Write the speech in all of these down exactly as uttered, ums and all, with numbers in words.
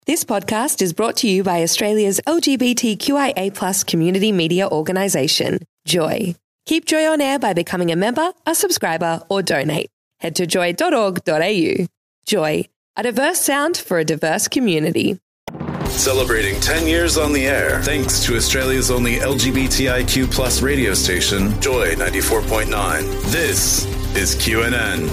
This podcast is brought to you by Australia's L G B T Q I A plus community media organisation, Joy. Keep Joy on air by becoming a member, a subscriber or donate. Head to joy dot org dot a u. Joy, a diverse sound for a diverse community. Celebrating ten years on the air, thanks to Australia's only L G B T I Q plus radio station, Joy ninety-four point nine. This is Q N N.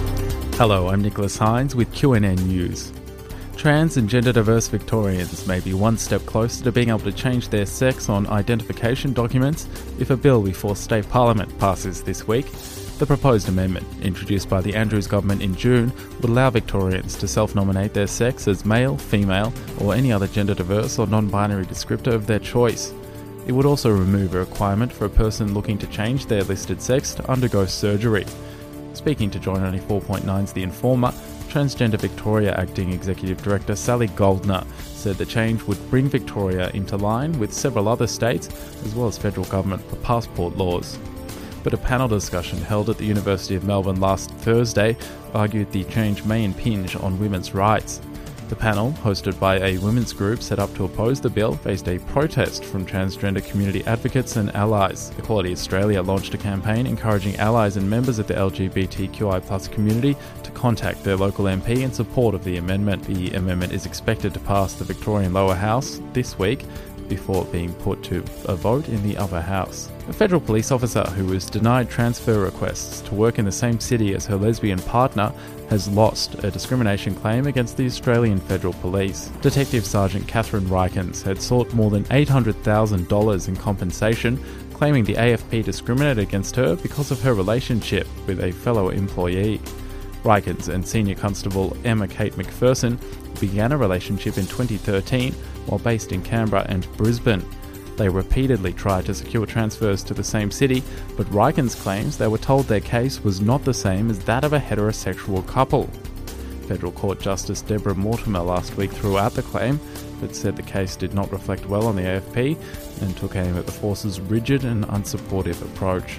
Hello, I'm Nicholas Hines with Q N N News. Trans and gender diverse Victorians may be one step closer to being able to change their sex on identification documents if a bill before state parliament passes this week. The proposed amendment, introduced by the Andrews government in June, would allow Victorians to self-nominate their sex as male, female, or any other gender diverse or non-binary descriptor of their choice. It would also remove a requirement for a person looking to change their listed sex to undergo surgery. Speaking to Joy ninety-four point nine's The Informer, Transgender Victoria Acting Executive Director Sally Goldner said the change would bring Victoria into line with several other states, as well as federal government for passport laws. But a panel discussion held at the University of Melbourne last Thursday argued the change may impinge on women's rights. The panel, hosted by a women's group set up to oppose the bill, faced a protest from transgender community advocates and allies. Equality Australia launched a campaign encouraging allies and members of the L G B T Q I plus community to contact their local M P in support of the amendment. The amendment is expected to pass the Victorian lower house this week, before being put to a vote in the upper house. A federal police officer who was denied transfer requests to work in the same city as her lesbian partner has lost a discrimination claim against the Australian Federal Police. Detective Sergeant Catherine Rykins had sought more than eight hundred thousand dollars in compensation, claiming the A F P discriminated against her because of her relationship with a fellow employee. Rykins and Senior Constable Emma Kate McPherson began a relationship in twenty thirteen while based in Canberra and Brisbane. They repeatedly tried to secure transfers to the same city, but Rykins claims they were told their case was not the same as that of a heterosexual couple. Federal Court Justice Deborah Mortimer last week threw out the claim, but said the case did not reflect well on the A F P and took aim at the force's rigid and unsupportive approach.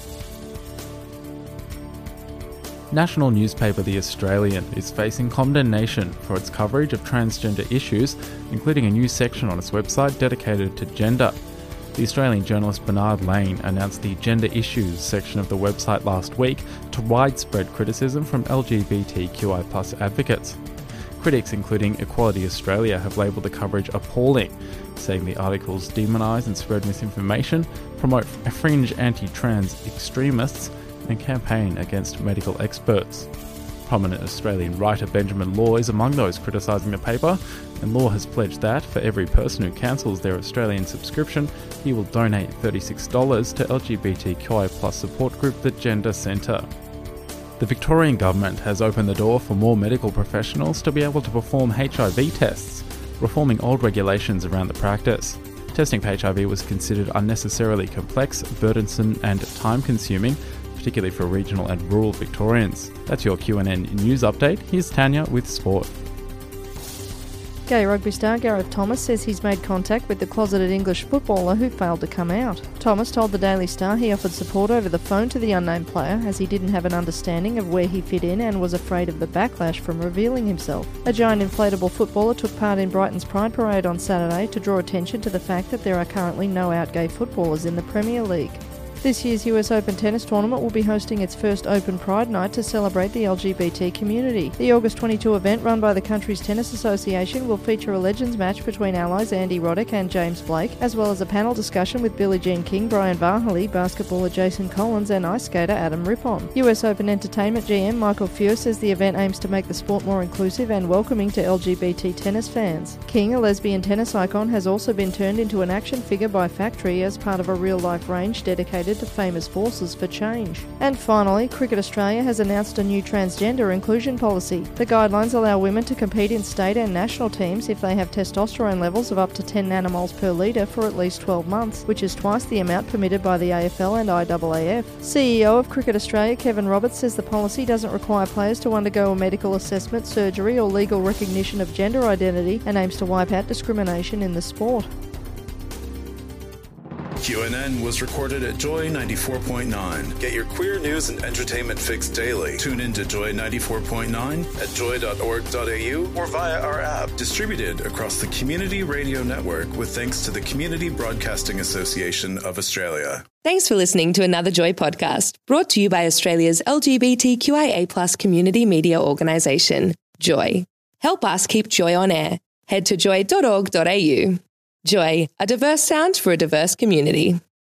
National newspaper The Australian is facing condemnation for its coverage of transgender issues, including a new section on its website dedicated to gender. The Australian journalist Bernard Lane announced the Gender Issues section of the website last week to widespread criticism from L G B T Q I plus advocates. Critics, including Equality Australia, have labelled the coverage appalling, saying the articles demonise and spread misinformation, promote fringe anti-trans extremists, and campaign against medical experts. Prominent Australian writer Benjamin Law is among those criticising the paper, and Law has pledged that for every person who cancels their Australian subscription, he will donate thirty-six dollars to L G B T Q I plus support group The Gender Centre. The Victorian Government has opened the door for more medical professionals to be able to perform H I V tests, reforming old regulations around the practice. Testing for H I V was considered unnecessarily complex, burdensome and time-consuming, particularly for regional and rural Victorians. That's your Q N N News Update. Here's Tanya with Sport. Gay rugby star Gareth Thomas says he's made contact with the closeted English footballer who failed to come out. Thomas told the Daily Star he offered support over the phone to the unnamed player as he didn't have an understanding of where he fit in and was afraid of the backlash from revealing himself. A giant inflatable footballer took part in Brighton's Pride Parade on Saturday to draw attention to the fact that there are currently no out gay footballers in the Premier League. This year's U S Open tennis tournament will be hosting its first Open Pride Night to celebrate the L G B T community. The August twenty-two event, run by the country's tennis association, will feature a legends match between allies Andy Roddick and James Blake, as well as a panel discussion with Billie Jean King, Brian Varley, basketballer Jason Collins and ice skater Adam Rippon. U S Open Entertainment G M Michael Fure says the event aims to make the sport more inclusive and welcoming to L G B T tennis fans. King, a lesbian tennis icon, has also been turned into an action figure by Factory as part of a real-life range dedicated to famous forces for change. And finally, Cricket Australia has announced a new transgender inclusion policy. The guidelines allow women to compete in state and national teams if they have testosterone levels of up to ten nanomoles per litre for at least twelve months, which is twice the amount permitted by the A F L and I A A F. C E O of Cricket Australia, Kevin Roberts, says the policy doesn't require players to undergo a medical assessment, surgery or legal recognition of gender identity and aims to wipe out discrimination in the sport. Q N N was recorded at Joy ninety-four point nine. Get your queer news and entertainment fix daily. Tune in to Joy ninety-four point nine at joy dot org dot a u or via our app. Distributed across the Community Radio Network with thanks to the Community Broadcasting Association of Australia. Thanks for listening to another Joy podcast, brought to you by Australia's L G B T Q I A plus community media organisation, Joy. Help us keep Joy on air. Head to joy dot org dot a u. Joy, a diverse sound for a diverse community.